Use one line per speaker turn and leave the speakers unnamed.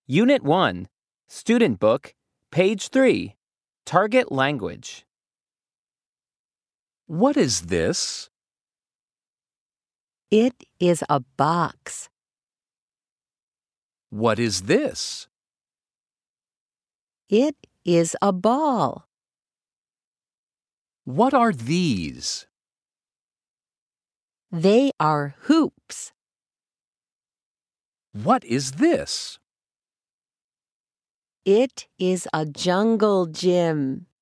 Unit 1, Student Book, page 3, Target Language.
What is this?
It is a box.
What is this?
It is a ball.
What are these?
They are hoops.
What is this?
It is a jungle gym.